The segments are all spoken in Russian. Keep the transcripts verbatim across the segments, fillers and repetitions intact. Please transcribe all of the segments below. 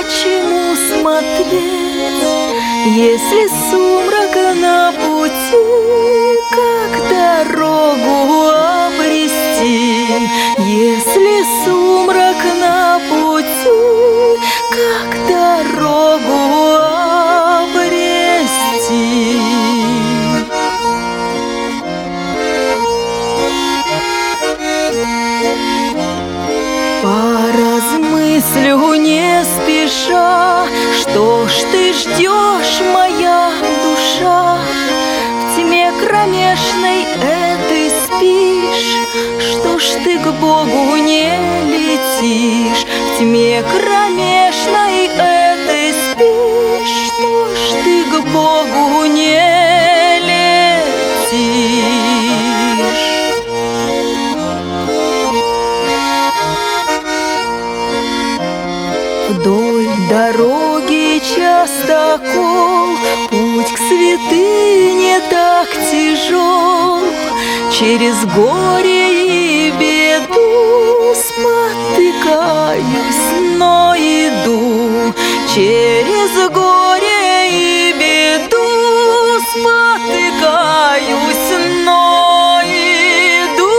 незрячему смотреть, если сумрак на пути, как дорогу обрести? Если сумрак на пути, как дорогу обрести? Поразмыслю не спеша, что ж ты ждешь, моя душа? В тьме кромешной этой спишь, что ж ты к Богу не летишь? В тьме кромешной этой спишь, что ж ты к Богу не летишь? Вдоль дороги частокол, путь к святыне так тяжел. Через горе и беду спотыкаюсь, но иду. Через горе и беду спотыкаюсь, но иду.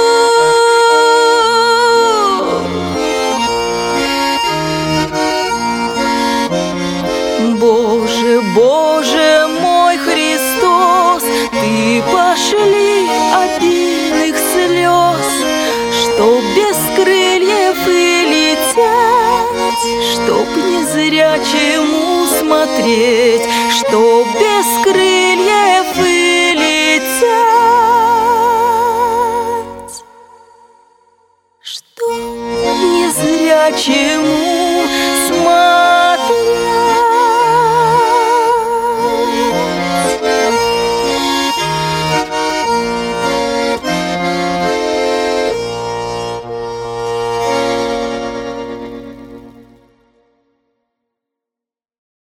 Боже, Боже мой Христос, Ты пошли обильных слез, чтоб без крыльев и лететь, чтоб незрячему смотреть, чтоб без крыльев и лететь, чтоб незрячему